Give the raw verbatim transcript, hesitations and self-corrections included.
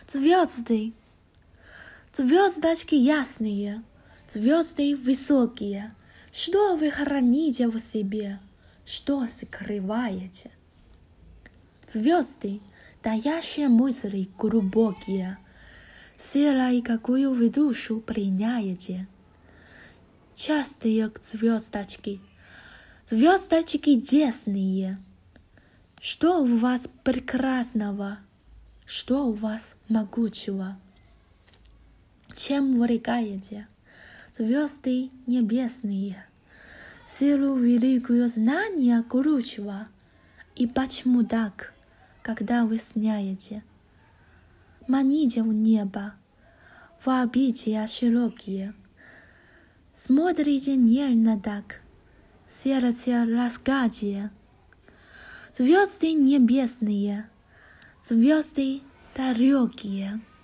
Звезды, звездочки ясные, звезды высокие. Что вы храните в себе? Что скрываете? Звезды, таящие мысли глубокие, сила и какую вы душу приняете. Частые звездочки, звездочки десные. Что у вас прекрасного? Что у вас могучего? Чем увлекаете? Звезды небесные, силу великую знания кручего. И почему так, когда вы сняете? Маните в небо, в объятия широкие. Смотрите нежно так, сердце ласкайте. Звезды небесные, звезды далекие.